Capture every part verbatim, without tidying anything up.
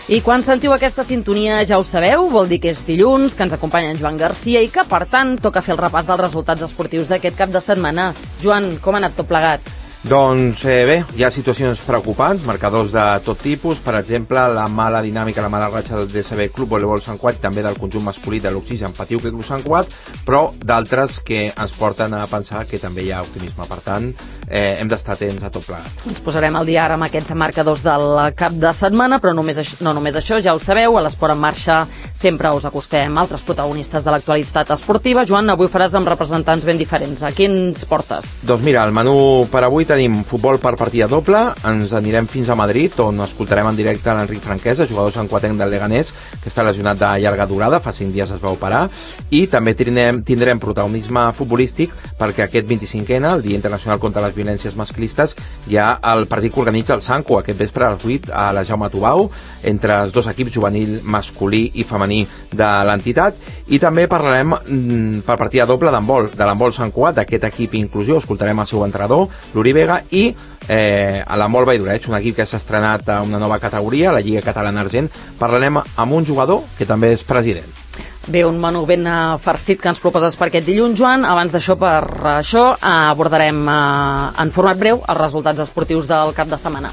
I quan sentiu aquesta sintonia ja ho sabeu, vol dir que és dilluns, que ens acompanya en Joan Garcia i que, per tant, toca fer el repàs dels resultats esportius d'aquest cap de setmana. Joan, com ha anat tot plegat? Doncs eh, bé, hi ha situacions preocupants, marcadors de tot tipus, per exemple, la mala dinàmica, la mala ratxa del D S B Club Voleibol Sant Cugat, també del conjunt masculí de l'Oxigen Patiu que Club Sant Cugat, però d'altres que ens porten a pensar que també hi ha optimisme. Per tant, eh, hem d'estar atents a tot plegat. Ens posarem al dia ara amb aquests marcadors del cap de setmana, però només això, no només això, ja ho sabeu, a l'Esport en Marxa sempre us acostem altres protagonistes de l'actualitat esportiva. Joan, avui faràs amb representants ben diferents. A quins portes? Doncs mira, el menú per avui tenim futbol per partida doble, ens anirem fins a Madrid, on escoltarem en directe l'Enric Franquesa, jugador santcuatenc del Leganés, que està lesionat de llarga durada, fa cinc dies es va operar, i també tindrem, tindrem protagonisme futbolístic, perquè aquest vint-i-cinquè, el Dia Internacional contra les Violències Masclistes, hi ha el partit que organitza el Sanco, aquest vespre a les vuit a la Jaume Tubau, entre els dos equips juvenil, masculí i femení de l'entitat, i també parlarem mm, per partida doble d'handbol, de l'handbol Sant Cugat, d'aquest equip inclusiu, escoltarem el seu entrenador, l'Uri Vega, i eh, a l'handbol Valldoreig, un equip que s'ha estrenat a una nova categoria, la Lliga Catalana Argent. Parlarem amb un jugador que també és president. Bé, un menú ben farcit que ens proposes per aquest dilluns, Joan. Abans d'això, per això, abordarem eh, en format breu els resultats esportius del cap de setmana.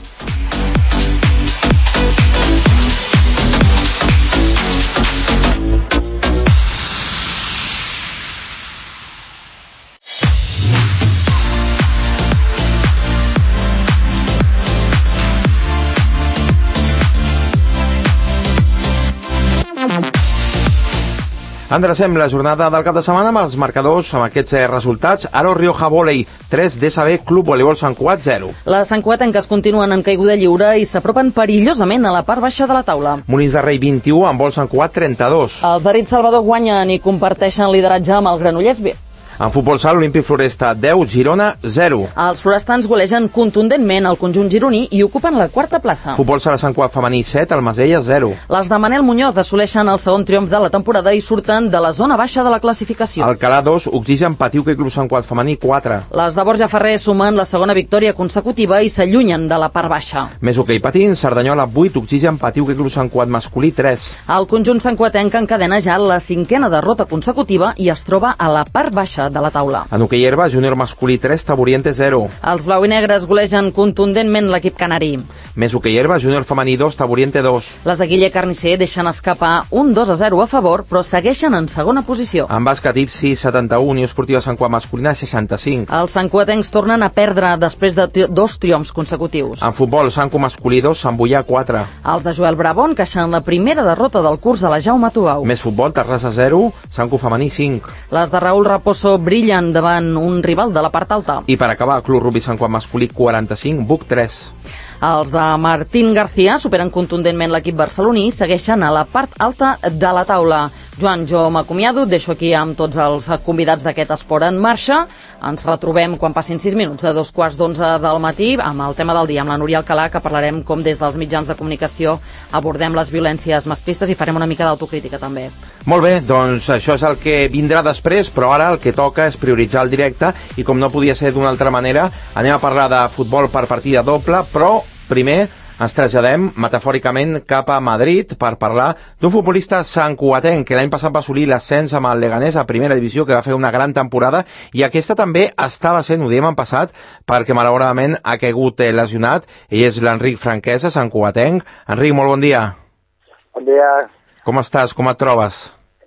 Endrecem la jornada del cap de setmana amb els marcadors, amb aquests eh, resultats. Aro Rioja Volei, tres, D S B Club Voleibol Sant Cugat, zero. Les santcuatenques continuen en caiguda lliure i s'apropen perillosament a la part baixa de la taula. Molins de Rei, vint-i-u, handbol Sant Cugat, trenta-dos. Els d'Arit Salvador guanyen i comparteixen lideratge amb el Granollers B. En futbol sala, Olímpic Floresta, deu, Girona, zero. Els florestans golegen contundentment el conjunt gironí i ocupen la quarta plaça. Futbol sala Sant Cugat femení, set, el Masella, zero. Les de Manel Muñoz assoleixen el segon triomf de la temporada i surten de la zona baixa de la classificació. Alcalà, dos, Oxigen Patiu que Club Sant Cugat femení, quatre. Les de Borja Ferrer sumen la segona victòria consecutiva i s'allunyen de la part baixa. Més hoquei patins, Cerdanyola, vuit, Oxigen Patiu que Club Sant Cugat masculí, tres. El conjunt santcuatenc encadena ja la cinquena derrota consecutiva i es troba a la part baixa de la taula. En hoquei herba, júnior masculí, tres, Taburiente, zero. Els blau i negres golegen contundentment l'equip canari. Més hoquei herba, júnior femení, dos, Taburiente, dos. Les de Guille Carnicer deixen escapar un dos a zero a favor, però segueixen en segona posició. En bàsquet, Ipsi, setanta-u, Unió Esportiva Sant Cugat masculina, seixanta-cinc. Els santcuatencs tornen a perdre després de tri dos triomfs consecutius. En futbol, Sanco masculí, dos, Sant Boià, quatre. Els de Joel Brabón queixen la primera derrota del curs a la Jaume Tubau. Més futbol, Terrassa, zero, Sanco femení, cinc. Les de Raül Raposo brillen davant un rival de la part alta. I per acabar, Club Rugbi Sant Cugat masculí, quaranta-cinc, Buc, tres. Els de Martín García superen contundentment l'equip barceloní i segueixen a la part alta de la taula. Joan, jo m'acomiado, et deixo aquí amb tots els convidats d'aquest Esport en Marxa. Ens retrobem quan passin sis minuts a dos quarts d'onze del matí amb el tema del dia, amb la Núria Alcalà, que parlarem com des dels mitjans de comunicació abordem les violències masclistes i farem una mica d'autocrítica també. Molt bé, doncs això és el que vindrà després, però ara el que toca és prioritzar el directe i com no podia ser d'una altra manera, anem a parlar de futbol per partida doble, però primer ens traslladem metafòricament cap a Madrid per parlar d'un futbolista santcuatenc que l'any passat va assolir l'ascens amb el Leganés a primera divisió, que va fer una gran temporada, i aquesta també estava sent, ho diem en passat, perquè malauradament ha caigut lesionat. Ell és l'Enric Franquesa, santcuatenc. Enric, molt bon dia. Bon dia. Com estàs? Com et trobes?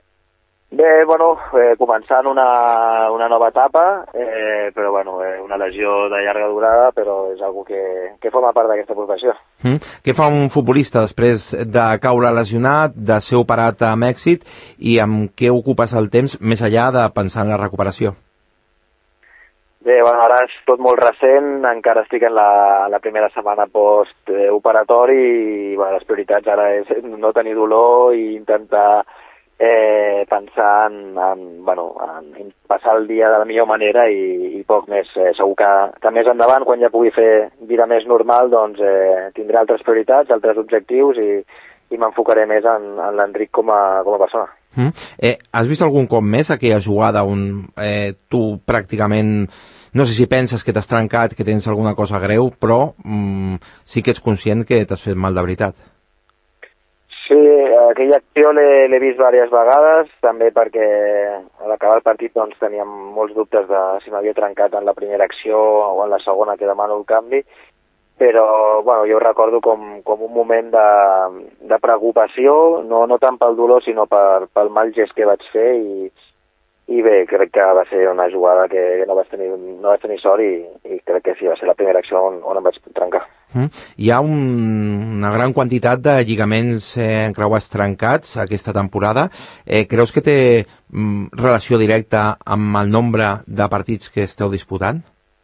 Bé, bueno, eh, començant una, una nova etapa, eh, però bueno, eh, una lesió de llarga durada, però és algo que, que forma part d'aquesta professió. Mm. Què fa un futbolista després de caure lesionat, de ser operat amb èxit, i amb què ocupes el temps més enllà de pensar en la recuperació? Bé, bueno, ara és tot molt recent, encara estic en la, en la primera setmana post-operatori i bueno, les prioritats ara és no tenir dolor i intentar Eh, pensar en, en, bueno, en passar el dia de la millor manera i, i poc més. Eh, segur que, que més endavant, quan ja pugui fer vida més normal, doncs eh, tindré altres prioritats, altres objectius i, i m'enfocaré més en, en l'Enric com a, com a persona. Mm. Eh, has vist algun cop més aquella jugada on eh, tu pràcticament, no sé si penses que t'has trencat, que tens alguna cosa greu, però mm, sí que ets conscient que t'has fet mal de veritat? aquella acció l'he, l'he vist diverses vegades, també perquè a l'acabar el partit doncs, teníem molts dubtes de si m'havia trencat en la primera acció o en la segona, que demano el canvi, però bueno, jo recordo com, com un moment de, de preocupació, no, no tant pel dolor, sinó per, pel mal gest que vaig fer, i, i bé, crec que va ser una jugada que no vaig tenir, no vaig tenir sort, i, i crec que sí, va ser la primera acció on, on em vaig trencar. Mm. Hi ha un, una gran quantitat de lligaments eh, encreuats trencats aquesta temporada. Eh, creus que té mm, relació directa amb el nombre de partits que esteu disputant?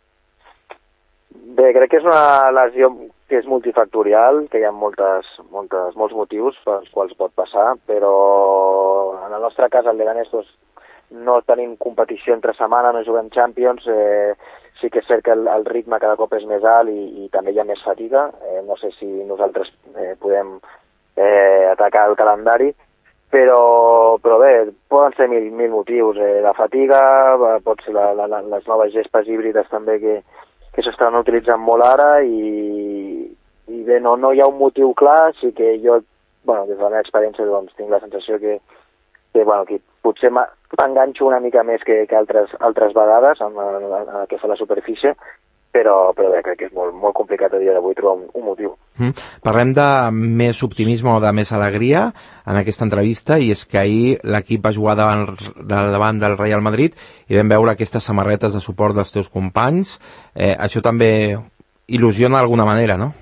Bé, crec que és una lesió que és multifactorial, que hi ha moltes, moltes, molts motius pels quals pot passar, però en el nostre cas, el Leganés, doncs, no tenim competició entre setmana, no juguem Champions, eh, sí que és cert que el, el ritme cada cop és més alt i, i també hi ha més fatiga. Eh, no sé si nosaltres eh, podem eh, atacar el calendari, però, però bé, poden ser mil, mil motius. Eh, la fatiga, pot ser la, la, les noves gespes híbrides també que, que s'estan utilitzant molt ara, i, i bé, no, no hi ha un motiu clar, sí que jo, bueno, des de la meva experiència, doncs, tinc la sensació que, que, bueno, que potser m'enganxo una mica més que, que altres, altres vegades en, en, en el que fa la superfície, però, però bé, crec que és molt, molt complicat a dia d'avui trobar un, un motiu. Mm. Parlem de més optimisme o de més alegria en aquesta entrevista, i és que ahir l'equip va jugar davant, davant del Real Madrid i vam veure aquestes samarretes de suport dels teus companys. Eh, això també il·lusiona d'alguna manera, no?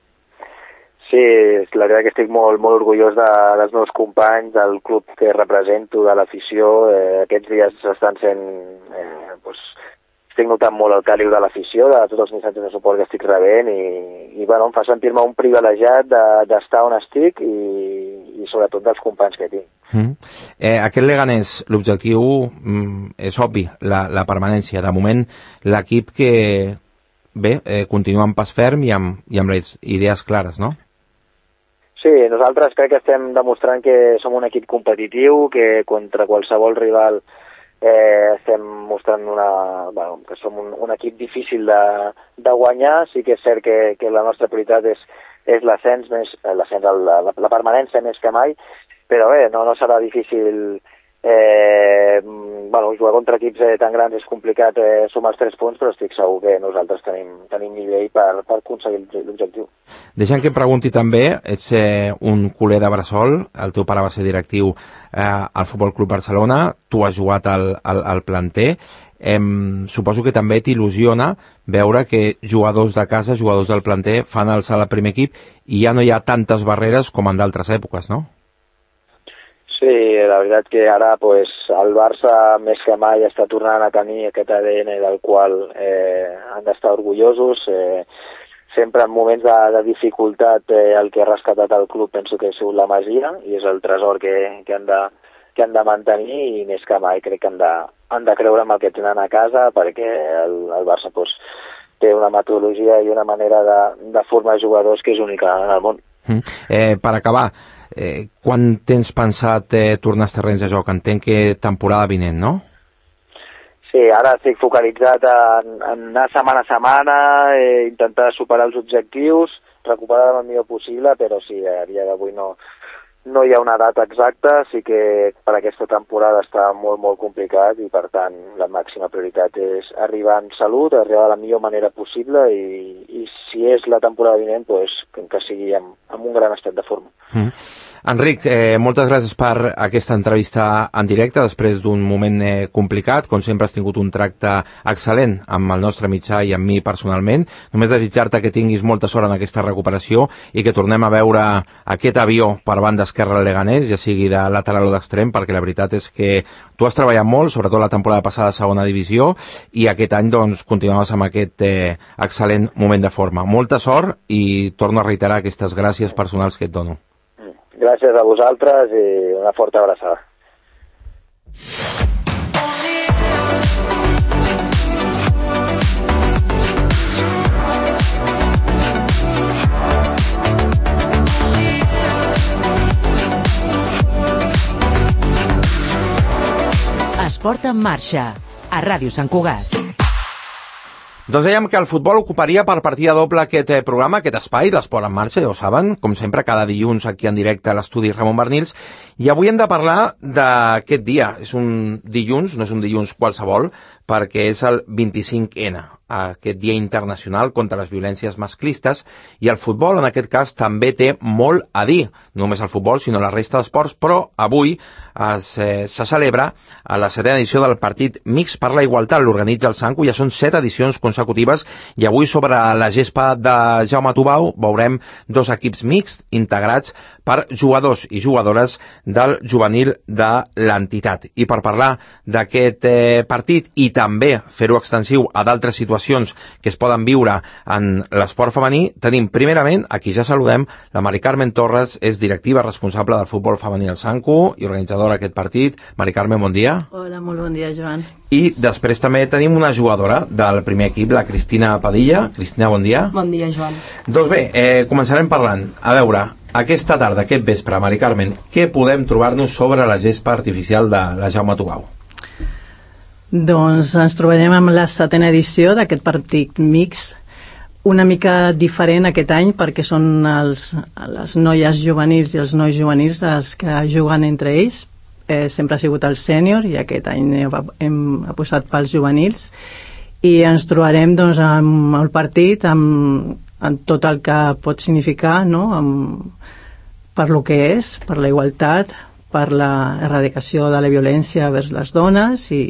Sí, la veritat que estic molt, molt orgullós de, dels meus companys, del club que represento, de l'afició. Eh, aquests dies estan sent... Eh, doncs, estic notant molt el càliu de l'afició, de tots els missatges de suport que estic rebent, i, i bueno, em fa sentir-me un privilegiat d'estar de, on estic, i, i sobretot dels companys que tinc. Mm. Eh, aquest Leganés, l'objectiu mm, és obvi, la, la permanència. De moment, l'equip que, bé, eh, continua amb pas ferm i amb, i amb les idees clares, no? Sí, nosaltres crec que estem demostrant que som un equip competitiu, que contra qualsevol rival eh, estem mostrant una, bueno, que som un, un equip difícil de, de guanyar. Sí que és cert que, que la nostra prioritat és, és l'ascens, l'ascens, la, la, la permanència més que mai, però bé, no, no serà difícil. Eh, bueno, jugar contra equips eh, tan grans és complicat eh, sumar els tres punts, però estic segur que nosaltres tenim, tenim nivell per, per aconseguir l'objectiu. Deixa'm que em pregunti també, ets eh, un culer de Bressol, el teu pare va ser directiu eh, al Futbol Club Barcelona, tu has jugat al, al, al planter, eh, suposo que també t'il·lusiona veure que jugadors de casa, jugadors del planter, fan el salt al primer equip i ja no hi ha tantes barreres com en d'altres èpoques, no? Sí, la veritat que ara pues, el Barça més que mai està tornant a tenir aquest A D N del qual eh, han d'estar orgullosos. Eh, sempre en moments de, de dificultat eh, el que ha rescatat el club penso que ha sigut la Masia, i és el tresor que, que, han, de, que han de mantenir, i més que mai crec que han de, han de creure en el que tenen a casa, perquè el, el Barça pues, té una metodologia i una manera de, de formar jugadors que és única en el món. Mm. Eh, per acabar, eh, quan tens pensat eh, tornar als terrenys de joc? Entenc que temporada vinent, no? Sí, ara estic focalitzat en, en anar setmana a setmana, eh, intentar superar els objectius, recuperar el millor possible, però sí, a dia d'avui no, no hi ha una data exacta. Sí que per aquesta temporada està molt, molt complicat, i per tant la màxima prioritat és arribar en salut, arribar de la millor manera possible, i, i si és la temporada vinent, pues, que sigui amb, amb un gran estat de forma. Mm. Enric, eh, moltes gràcies per aquesta entrevista en directe després d'un moment eh, complicat. Com sempre has tingut un tracte excel·lent amb el nostre mitjà i amb mi personalment. Només desitjar-te que tinguis molta sort en aquesta recuperació i que tornem a veure aquest avió per banda esquerra al Leganés, ja sigui de lateral o d'extrem, perquè la veritat és que tu has treballat molt, sobretot la temporada passada a segona divisió, i aquest any doncs continuaves amb aquest eh, excel·lent moment de forma. Molta sort, i torno a reiterar aquestes gràcies personals que et dono. Gràcies a vosaltres i una forta abraçada. Esport en marxa, a Ràdio Sant Cugat. Doncs dèiem que el futbol ocuparia per partida doble aquest eh, programa, aquest espai, l'Esport en Marxa, ja ho saben, com sempre, cada dilluns aquí en directe a l'estudi Ramon Bernils, i avui hem de parlar d'aquest dia. És un dilluns, no és un dilluns qualsevol, perquè és el vint-i-cinc ena, aquest dia internacional contra les violències masclistes, i el futbol, en aquest cas, també té molt a dir, no només el futbol, sinó la resta d'esports, però avui es, eh, se celebra a la setena edició del Partit Mixt per la Igualtat, l'organitza el Sanco, ja són set edicions consecutives, i avui sobre la gespa de Jaume Tubau veurem dos equips mixts integrats per jugadors i jugadores del juvenil de l'entitat. I per parlar d'aquest eh, partit i també fer-ho extensiu a d'altres situacions que es poden viure en l'esport femení, tenim primerament, aquí ja saludem, la Mari Carmen Torres, és directiva responsable del futbol femení al Sanco i organitzadora d'aquest partit. Mari Carmen, bon dia. Hola, molt bon dia, Joan. I després també tenim una jugadora del primer equip, la Cristina Padilla. Cristina, bon dia. Bon dia, Joan. Doncs bé, eh, començarem parlant. A veure, aquesta tarda, aquest vespre, Mari Carmen, què podem trobar-nos sobre la gespa artificial de la Jaume Tubau? Doncs ens trobarem amb la setena edició d'aquest partit mixt, una mica diferent aquest any perquè són els, les noies juvenils i els nois juvenils els que juguen entre ells. Eh, sempre ha sigut el sènior i aquest any hem, hem apostat pels juvenils i ens trobarem doncs, amb el partit amb, amb tot el que pot significar, no? amb, per lo que és, per la igualtat, per la erradicació de la violència vers les dones i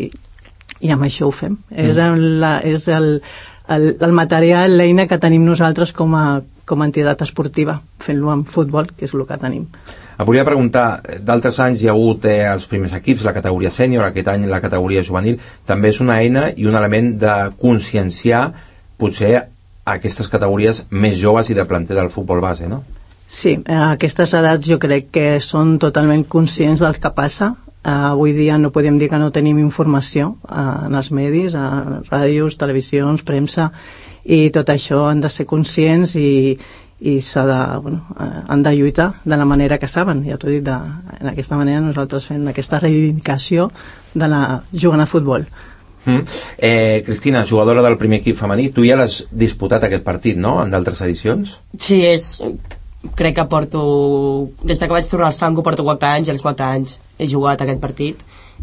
i amb això ho fem. Mm. És, la, és el, el, el material, l'eina que tenim nosaltres com a, com a entitat esportiva, fent-lo amb futbol, que és el que tenim. Em volia preguntar, d'altres anys hi ha hagut eh, els primers equips, la categoria sènior, aquest any la categoria juvenil, també és una eina i un element de conscienciar potser aquestes categories més joves i de planter del futbol base, no? Sí, a aquestes edats jo crec que són totalment conscients del que passa. Uh, avui dia no podem dir que no tenim informació uh, en els medis, a uh, ràdios, televisions, premsa, i tot això han de ser conscients i, i s'ha de, bueno, uh, han de lluitar de la manera que saben. Ja t'ho dic, de, en aquesta manera nosaltres fem aquesta reivindicació de la jugant a futbol. Mm. Eh, Cristina, jugadora del primer equip femení, tu ja l'has disputat aquest partit, no?, en d'altres edicions? Sí, és... crec que porto, des que vaig tornar al Sanco porto quatre anys, i als quatre anys he jugat aquest partit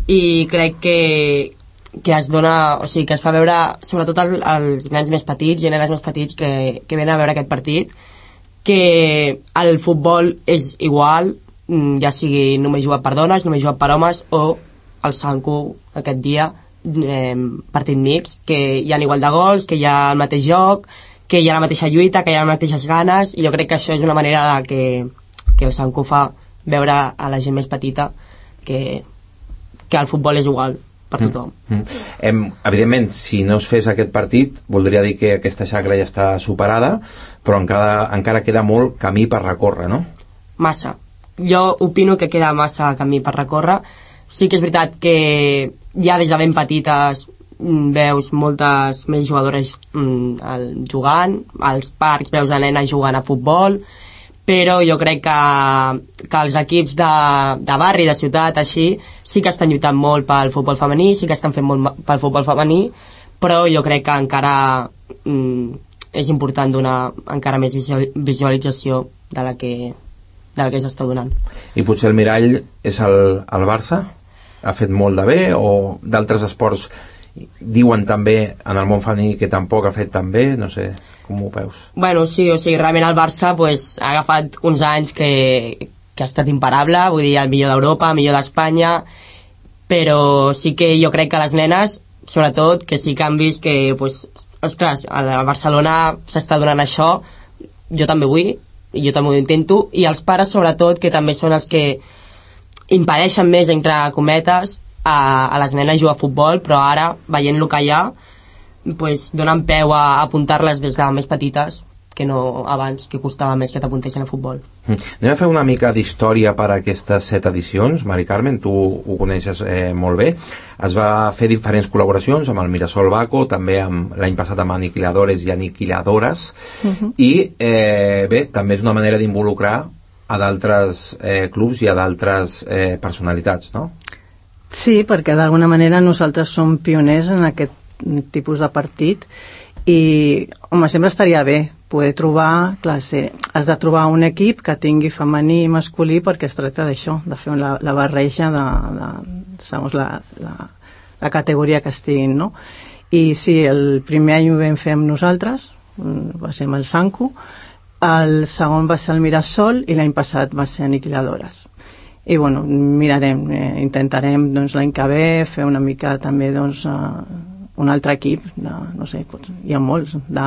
i crec que, que es dona, o sigui, que es fa veure sobretot el, els nens més petits i nenes més petits que, que venen a veure aquest partit, que el futbol és igual, ja sigui només jugat per dones, només jugat per homes, o el Sanco aquest dia eh, partit mixt, que hi ha igual de gols, que hi ha el mateix joc, que hi ha la mateixa lluita, que hi ha les mateixes ganes, i jo crec que això és una manera de que, que el Sanco fa veure a la gent més petita que, que el futbol és igual per tothom. Mm, mm. Em, evidentment, si no es fes aquest partit, voldria dir que aquesta xacra ja està superada, però encara, encara queda molt camí per recórrer, no? Massa. Jo opino que queda massa camí per recórrer. Sí que és veritat que ja des de ben petites veus moltes més jugadores mm, jugant, als parcs veus a nenes jugant a futbol, però jo crec que, que els equips de, de barri, de ciutat, així, sí que estan lluitant molt pel futbol femení, sí que estan fent molt pel futbol femení, però jo crec que encara mm, és important donar encara més visualització de la que, de la que s'està donant. I potser el mirall és el, el Barça? Ha fet molt de bé, o d'altres esports diuen també en el món femení que tampoc ha fet tan bé? No sé, com ho veus? Bueno, sí, o sigui, realment el Barça pues, ha agafat uns anys que, que ha estat imparable, vull dir, el millor d'Europa, el millor d'Espanya, però sí que jo crec que les nenes, sobretot, que sí que han vist que, pues, ostres, a Barcelona s'està donant això, jo també vull, i jo també ho intento, i els pares, sobretot, que també són els que impedeixen més, entre cometes, a, a les nenes jugar a futbol, però ara, veient el que hi ha, pues, donen peu a, a apuntar-les des de més petites, que no abans, que costava més que t'apuntessin a futbol. Mm. Anem a fer una mica d'història per a aquestes set edicions. Mari Carmen, tu ho coneixes eh, molt bé. Es va fer diferents col·laboracions amb el Mirasol Baco, també amb, l'any passat amb Aniquiladores i Aniquiladores, uh-huh. i eh, bé, també és una manera d'involucrar a d'altres eh, clubs i a d'altres eh, personalitats, no? Sí, perquè d'alguna manera nosaltres som pioners en aquest tipus de partit i home, sempre estaria bé poder trobar, clar, sí, has de trobar un equip que tingui femení i masculí, perquè es tracta d'això, de fer la, la barreja de, de segons la, la, la categoria que estiguin, no? I sí, el primer any ho vam fer amb nosaltres, va ser amb el Sanku, el segon va ser el Mirasol i l'any passat va ser Aniquiladores. I bueno, mirarem, eh, intentarem doncs, l'any que ve fer una mica també doncs, uh, un altre equip, de, no sé, doncs, hi ha molts, de,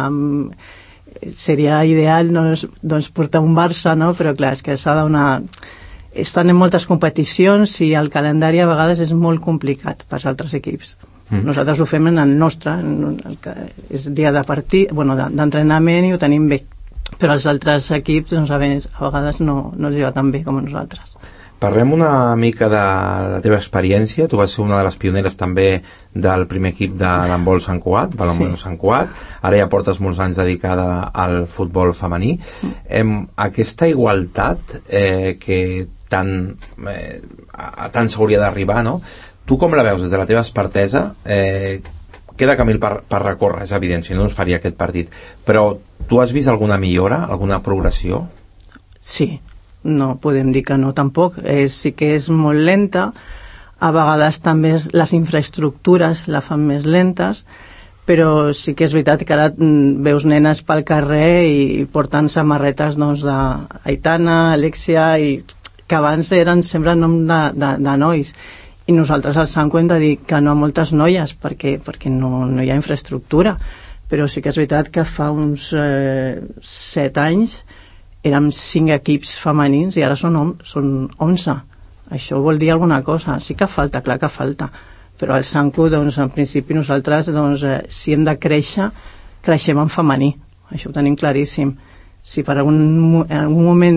seria ideal doncs, doncs portar un Barça, no? Però clar, és que s'ha de donar... Estan en moltes competicions i el calendari a vegades és molt complicat per als altres equips. Mm. Nosaltres ho fem en el nostre, en el que és dia de partit, bueno, d'entrenament i ho tenim bé, però els altres equips doncs, a vegades no, no els va tan bé com a nosaltres. Parlem una mica de la teva experiència. Tu vas ser una de les pioneres també del primer equip de l'handbol Sant Cugat, Balonmano sí. Sant Cugat. Ara ja portes molts anys dedicada al futbol femení. Em, aquesta igualtat eh, que tant, eh, a, a tant s'hauria d'arribar, no? Tu com la veus des de la teva expertesa? Eh, queda camí per, per recórrer, és evident, si no es faria aquest partit. Però tu has vist alguna millora, alguna progressió? Sí. No podem dir que no tampoc, eh, sí que és molt lenta, a vegades també les infraestructures la fan més lentes, però sí que és veritat que ara veus nenes pel carrer i portant samarretes doncs, d'Aitana, Alexia, i que abans eren sempre nom de, de, de nois, i nosaltres al Sanku hem de dir que no a moltes noies perquè, perquè no, no hi ha infraestructura, però sí que és veritat que fa uns eh, set anys érem cinc equips femenins i ara són, són onze. Això vol dir alguna cosa. Sí que falta, clar que falta. Però al Sanku, doncs, en principi nosaltres, doncs, eh, si hem de créixer, creixem en femení. Això ho tenim claríssim. Si per algun, en algun moment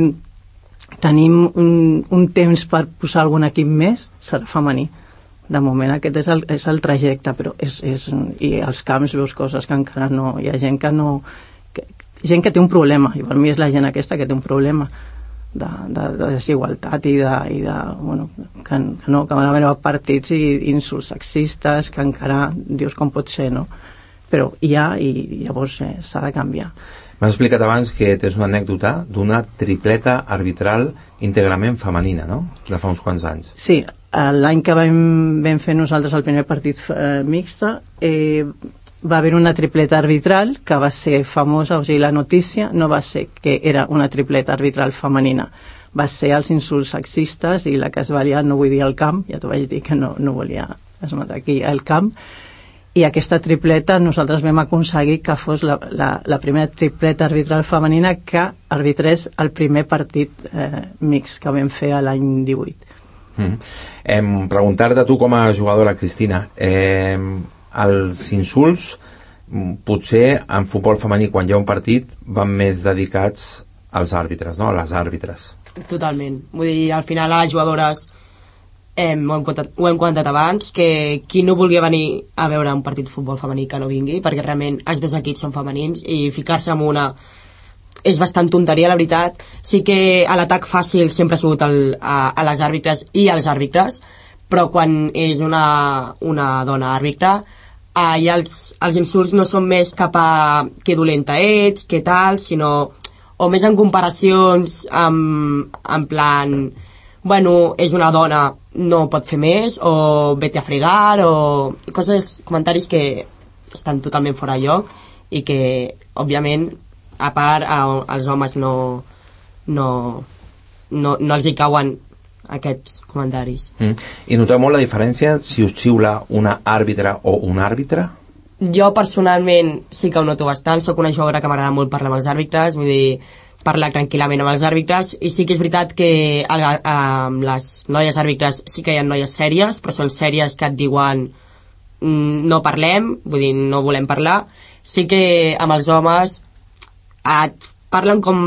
tenim un, un temps per posar algun equip més, serà femení. De moment aquest és el, és el trajecte, però és, és, i als camps veus coses que encara no... Hi ha gent que no... gent que té un problema, i per mi és la gent aquesta que té un problema de, de, de desigualtat i de, i de bueno, que, que no, que van haver partits i insults sexistes, que encara dius com pot ser, no? Però hi ha i llavors eh, s'ha de canviar. M'has explicat abans que tens una anècdota d'una tripleta arbitral íntegrament femenina, no? De fa uns quants anys. Sí, l'any que vam, vam fer nosaltres el primer partit eh, mixta, eh, va haver una tripleta arbitral que va ser famosa, o sigui, la notícia no va ser que era una tripleta arbitral femenina, va ser els insults sexistes i la que es va liar, no vull dir al camp, ja t'ho vaig dir que no, no volia esmentar aquí al camp, i aquesta tripleta nosaltres vam aconseguir que fos la, la, la primera tripleta arbitral femenina que arbitrés el primer partit eh, mix que vam fer l'any divuit. Mm. Em, preguntar-te tu com a jugadora, Cristina, eh, els insults potser en futbol femení quan hi ha un partit van més dedicats als àrbitres, no? A les àrbitres. Totalment, vull dir, al final a les jugadores eh, ho, hem comentat, ho hem comentat abans, que qui no vulgui venir a veure un partit de futbol femení que no vingui, perquè realment els dos equips són femenins i ficar-se en una és bastant tonteria, la veritat. Sí que l'atac fàcil sempre ha sigut el, a, a les àrbitres i als àrbitres, però quan és una, una dona àrbitre Uh, i els, els insults no són més cap a que dolenta ets, que tal, sinó o més en comparacions amb, en plan bueno, és una dona, no pot fer més, o vete a fregar, o coses, comentaris que estan totalment fora de lloc i que, òbviament, a part, a, als homes no, no, no, no els hi cauen aquests comentaris. Mm. I noteu molt la diferència si us xiula una àrbitre o un àrbitre? Jo personalment sí que ho noto bastant, sóc una jugadora que m'agrada molt parlar amb els àrbitres, vull dir, parlar tranquil·lament amb els àrbitres, i sí que és veritat que a, a, a les noies àrbitres sí que hi ha noies sèries, però són sèries que et diuen no parlem, vull dir, no volem parlar. Sí que amb els homes et parlen com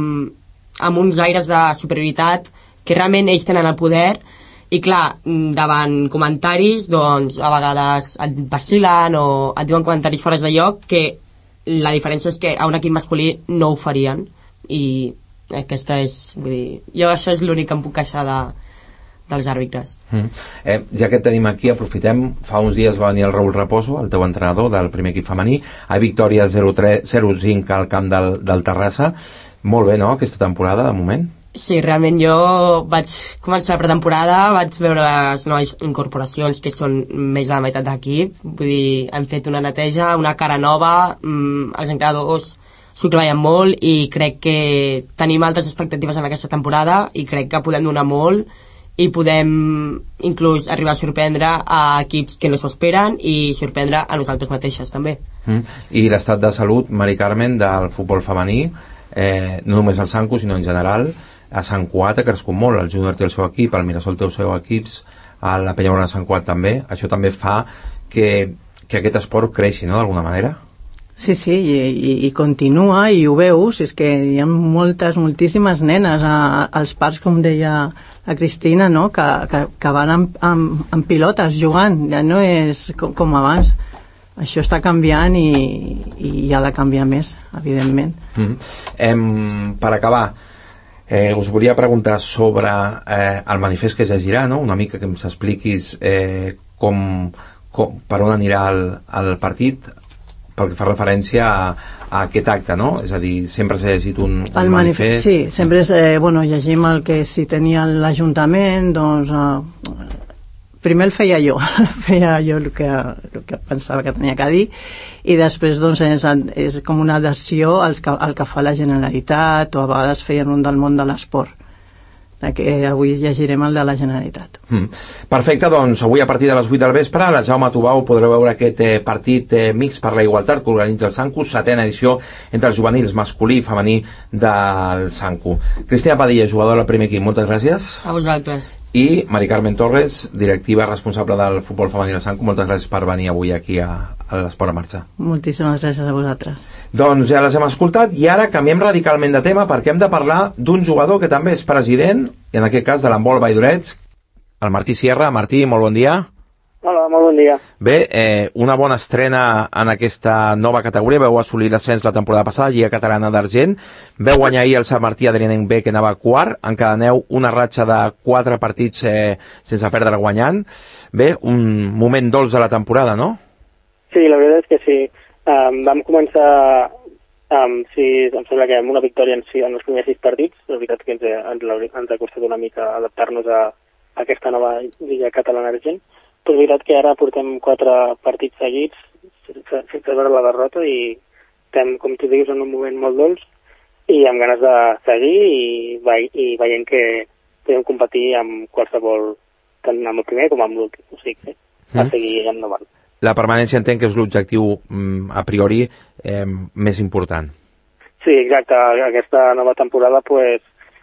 amb uns aires de superioritat que realment ells tenen el poder i clar, davant comentaris doncs a vegades et vacilen o et diuen comentaris fora de lloc que la diferència és que a un equip masculí no ho farien i aquesta és, vull dir, jo això és l'únic que em puc queixar de, dels àrbitres. Mm. Eh, ja que et tenim aquí, aprofitem, fa uns dies va venir el Raúl Raposo, el teu entrenador del primer equip femení, a victòria zero cinc al camp del, del Terrassa. Molt bé, no?, aquesta temporada, de moment? Sí, realment jo vaig començar la pretemporada, vaig veure les noves incorporacions, que són més de la meitat d'equip, vull dir, hem fet una neteja, una cara nova, mmm, els entrenadors s'ho treballen molt i crec que tenim altres expectatives en aquesta temporada i crec que podem donar molt i podem inclús arribar a sorprendre a equips que no s'ho esperen i sorprendre a nosaltres mateixes també. Mm. I l'estat de salut, Mari Carmen, del futbol femení, eh, no només al Sanco sinó en general, a Sant Cugat ha crescut molt, el júnior té el seu equip, el Mirasol té el seu equips, a la Penyagorna de Sant Cugat també, això també fa que, que aquest esport creixi, no?, d'alguna manera? Sí, sí, i, i, i continua, i ho veus, és que hi ha moltes, moltíssimes nenes a, als parcs, com deia la Cristina, no?, que, que, que van amb, amb, amb pilotes jugant, ja no és com, com abans. Això està canviant i, i hi ha de canviar més, evidentment. Mm. Em, per acabar, Eh, us volia preguntar sobre eh, el manifest que es llegirà, no? Una mica que ens expliquis eh, com, com, per on anirà el, el partit pel que fa referència a, a aquest acte, no? És a dir, sempre s'ha llegit un, un el manifest... Sí, sempre és, eh, bueno, llegim el que si tenia l'Ajuntament, doncs... Eh, primer el feia jo, feia jo el que, el que pensava que tenia que dir, i després doncs és, és com una adhesió al que, al que fa la Generalitat, o a vegades feien un del món de l'esport, que avui llegirem el de la Generalitat. Mm. Perfecte, doncs avui a partir de les vuit del vespre a la Jaume Tubau podreu veure aquest eh, partit eh, mix per la igualtat que organitza el Sanco, setena edició entre els juvenils masculí i femení del Sanco. Cristina Padilla, jugadora del primer equip, moltes gràcies. A vosaltres. I Mari Carmen Torres, directiva responsable del futbol femení del Sanco, moltes gràcies per venir avui aquí a, a l'Esport a Marxa. Moltíssimes gràcies a vosaltres. Doncs ja les hem escoltat i ara canviem radicalment de tema perquè hem de parlar d'un jugador que també és president, en aquest cas de l'handbol Valldoreix, el Martí Sierra. Martí, molt bon dia. Hola, molt bon dia. Bé, eh, una bona estrena en aquesta nova categoria. Veu assolir l'ascens la temporada passada, Lliga Catalana d'Argent. Veu guanyar ahir el Sant Martí Adrianenc B, que anava quart. Encadeneu una ratxa de quatre partits eh, sense perdre guanyant. Bé, un moment dolç de la temporada, no? Sí, la veritat és que sí. Um, vam començar um, sí, em sembla que amb una victòria en, sí, en els primers sis partits. La veritat és que ens, ens, ens ha costat una mica adaptar-nos a, a aquesta nova Lliga Catalana d'Argent. Però és veritat que ara portem quatre partits seguits sense, sense veure la derrota i estem, com tu dius, en un moment molt dolç i amb ganes de seguir i, i veient que podem competir amb qualsevol, tant amb el primer com amb l'últim. O sigui que a seguir endavant. La permanència entenc que és l'objectiu a priori eh, més important. Sí, exacte. Aquesta nova temporada pues,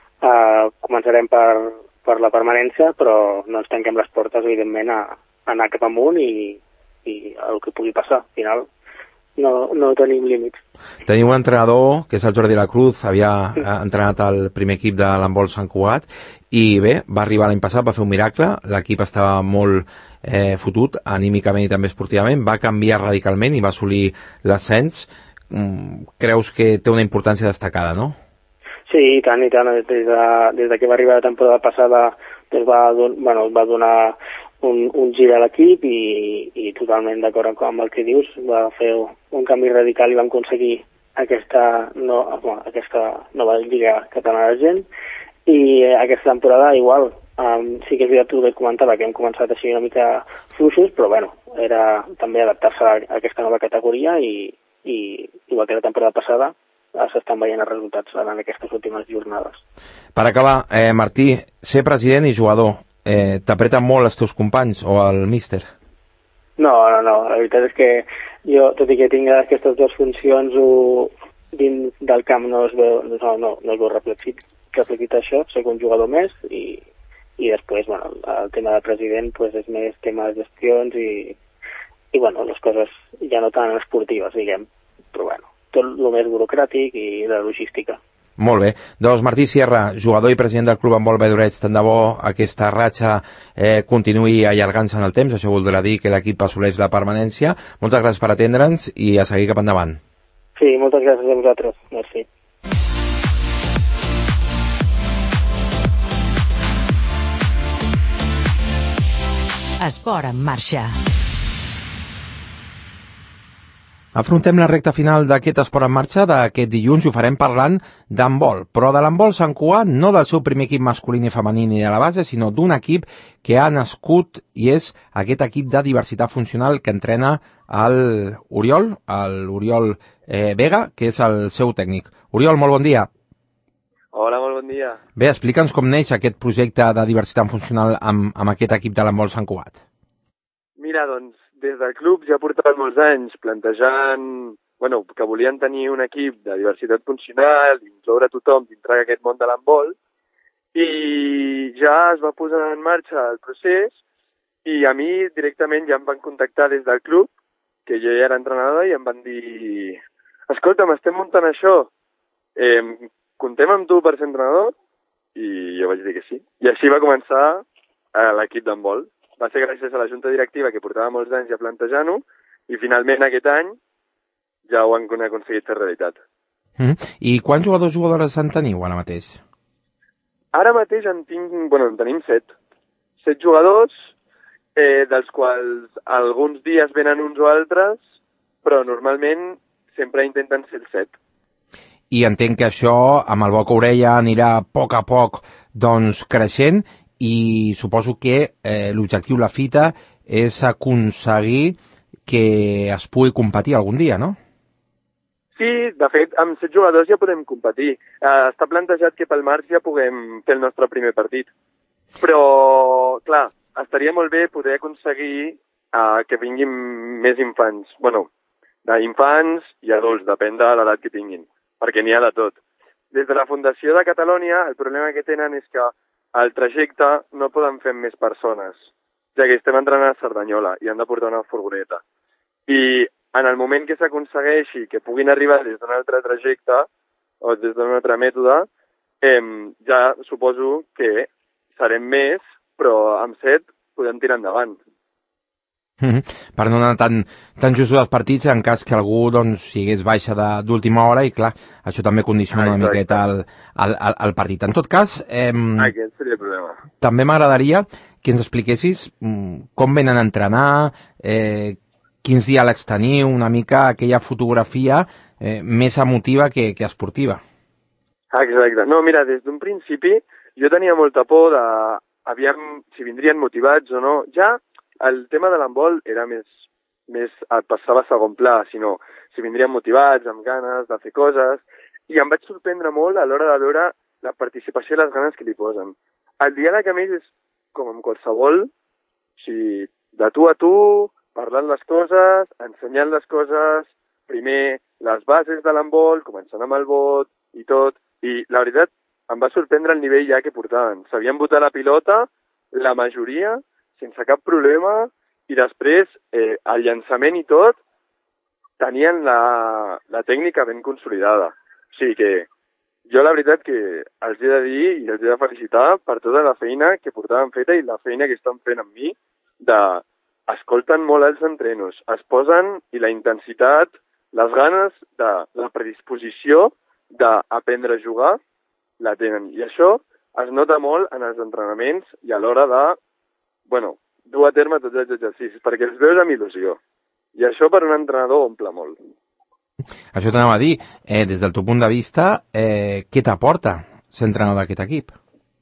eh, començarem per, per la permanència, però no ens tanquem les portes, evidentment, a anar cap amunt i, i el que pugui passar. Al final no, no tenim límits. Teniu un entrenador, que és el Jordi La Cruz, havia sí. entrenat el primer equip de l'handbol Sant Cugat, i bé, va arribar l'any passat, va fer un miracle, l'equip estava molt eh, fotut, anímicament i també esportivament, va canviar radicalment i va assolir l'ascens. Mm, creus que té una importància destacada, no? Sí, i tant, i tant. Des, de, des de que va arribar la temporada passada doncs va, don, bueno, va donar un, un gir a l'equip i, i totalment d'acord amb el que dius, va fer un canvi radical i vam aconseguir aquesta, no, bueno, aquesta nova Lliga Catalana d'Argent i eh, aquesta temporada igual, um, sí que és veritat que comentava que hem començat així una mica fluixos, però bueno, era també adaptar-se a, a aquesta nova categoria i, i igual que la temporada passada s'estan veient els resultats en aquestes últimes jornades. Per acabar, eh, Martí, ser president i jugador, eh, t'apreten molt els teus companys o el míster? No, no, no, la veritat és que jo, tot i que tinc aquestes dues funcions o dins del camp no es veu, no, no, no es veu reflectit, reflectit això, soc un jugador més i, i després, bueno, el tema de president pues, és més tema de gestions i, i bueno, les coses ja no tan esportives, diguem, però bueno, tot el més burocràtic i de logística. Molt bé. Doncs Martí Sierra, jugador i president del Club Handbol Valldoreix, tant de bo aquesta ratxa eh, continuï allargant-se en el temps, això voldrà dir que l'equip assoleix la permanència. Moltes gràcies per atendre'ns i a seguir cap endavant. Sí, moltes gràcies a vosaltres. Merci. Esport en marxa. Afrontem la recta final d'aquest Esport en marxa d'aquest dilluns i ho farem parlant d'handbol, però de l'handbol Sant Cugat, no del seu primer equip masculí i femení ni de la base, sinó d'un equip que ha nascut i és aquest equip de diversitat funcional que entrena el Oriol, l'Oriol eh, Vega, que és el seu tècnic. Oriol, molt bon dia. Hola, molt bon dia. Bé, explica'ns com neix aquest projecte de diversitat funcional amb, amb aquest equip de l'handbol Sant Cugat. Mira, doncs, des del club ja portaven molts anys plantejant bueno, que volien tenir un equip de diversitat funcional, incloure tothom dintre d'aquest món de l'handbol, i ja es va posar en marxa el procés i a mi directament ja em van contactar des del club, que jo ja era entrenador, i em van dir escolta'm, estem muntant això, eh, contem amb tu per ser entrenador? I jo vaig dir que sí. I així va començar eh, l'equip d'handbol. Va ser gràcies a la junta directiva que portava molts anys ja plantejant-ho i finalment aquest any ja ho han aconseguit fer realitat. Mm. I quants jugadors jugadores en teniu ara mateix? Ara mateix en, tinc, bueno, en tenim set. Set jugadors, eh, dels quals alguns dies venen uns o altres, però normalment sempre intenten ser el set. I entenc que això, amb el boca orella, anirà a poc a poc doncs, creixent, i suposo que eh, l'objectiu, la fita, és aconseguir que es pugui competir algun dia, no? Sí, de fet, amb set jugadors ja podem competir. Eh, està plantejat que pel març ja puguem fer el nostre primer partit. Però, clar, estaria molt bé poder aconseguir eh, que vinguin més infants. Bueno, d'infants i adults, depèn de l'edat que tinguin, perquè n'hi ha de tot. Des de la Fundació de Catalunya, el problema que tenen és que el trajecte no poden fer més persones, ja que estem entrenant a Cerdanyola i han de portar una furgoneta. I en el moment que s'aconsegueixi que puguin arribar des d'un altre trajecte o des d'un altre mètode, eh, ja suposo que serem més, però amb set podem tirar endavant. Mm-hmm. Per no anar tan, tan just als partits en cas que algú doncs, sigués baixa d'última hora i clar, això també condiciona ah, una miqueta el, el, el, el partit. En tot cas, eh, aquest seria el problema. També m'agradaria que ens expliquessis com venen a entrenar, eh, quins diàlegs teniu, una mica aquella fotografia eh, més emotiva que, que esportiva. Exacte. No, mira, des d'un principi jo tenia molta por de aviam si vindrien motivats o no. Ja el tema de l'handbol era més, més, passava a segon pla, sinó si vindrien motivats, amb ganes de fer coses, i em vaig sorprendre molt a l'hora de veure la participació i les ganes que li posen. El diàleg a més és com amb qualsevol, o sigui, de tu a tu, parlant les coses, ensenyant les coses, primer les bases de l'handbol, començant amb el vot i tot, i la veritat em va sorprendre el nivell ja que portaven. Sabien botar la pilota, la majoria, sense cap problema, i després eh, el llançament i tot tenien la, la tècnica ben consolidada. O sigui que jo la veritat que els he de dir i els he de felicitar per tota la feina que portaven feta i la feina que estan fent amb mi, de escolten molt els entrenos, es posen i la intensitat, les ganes, de la predisposició d'aprendre a jugar, la tenen. I això es nota molt en els entrenaments i a l'hora de bueno, dur a terme tots els exercicis, perquè els veus amb il·lusió. I això per un entrenador omple molt. Això t'anava a dir, eh, des del teu punt de vista, eh, què t'aporta ser entrenador d'aquest equip?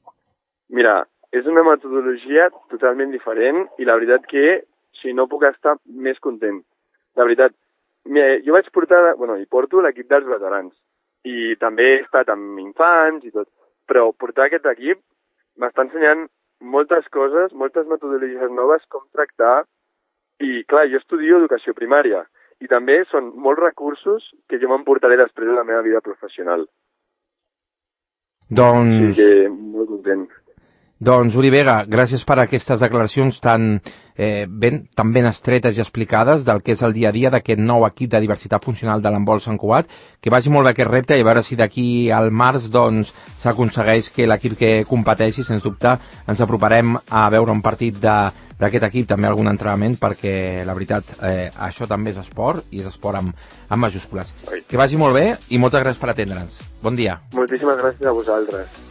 Mira, és una metodologia totalment diferent i la veritat que si no puc estar més content. La veritat, jo vaig portar, bueno, i porto l'equip dels veterans i també he estat amb infants i tot, però portar aquest equip m'està ensenyant moltes coses, moltes metodologies noves, com tractar, i clar, jo estudio educació primària, i també són molts recursos que jo m'emportaré després de la meva vida professional. Doncs... Sí que molt content. Doncs, Uri Vega, gràcies per aquestes declaracions tan, eh, ben, tan ben estretes i explicades del que és el dia a dia d'aquest nou equip de diversitat funcional de l'handbol Sant Cugat. Que vagi molt bé aquest repte i a veure si d'aquí al març doncs, s'aconsegueix que l'equip que competeixi, sens dubte, ens aproparem a veure un partit d'aquest equip, també algun entrenament, perquè la veritat, eh, això també és esport i és esport amb, amb majúscules. Oi. Que vagi molt bé i moltes gràcies per atendre'ns. Bon dia. Moltíssimes gràcies a vosaltres.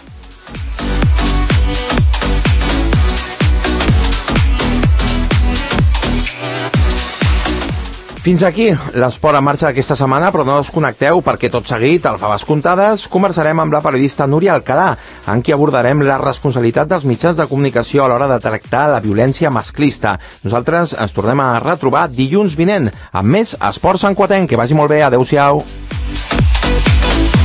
Fins aquí l'esport en marxa d'aquesta setmana, però no us connecteu perquè tot seguit, al Faves Comptades, conversarem amb la periodista Núria Alcalà, en qui abordarem la responsabilitat dels mitjans de comunicació a l'hora de tractar la violència masclista. Nosaltres ens tornem a retrobar dilluns vinent amb més Esports Santquatenc. Que vagi molt bé, adeu-siau.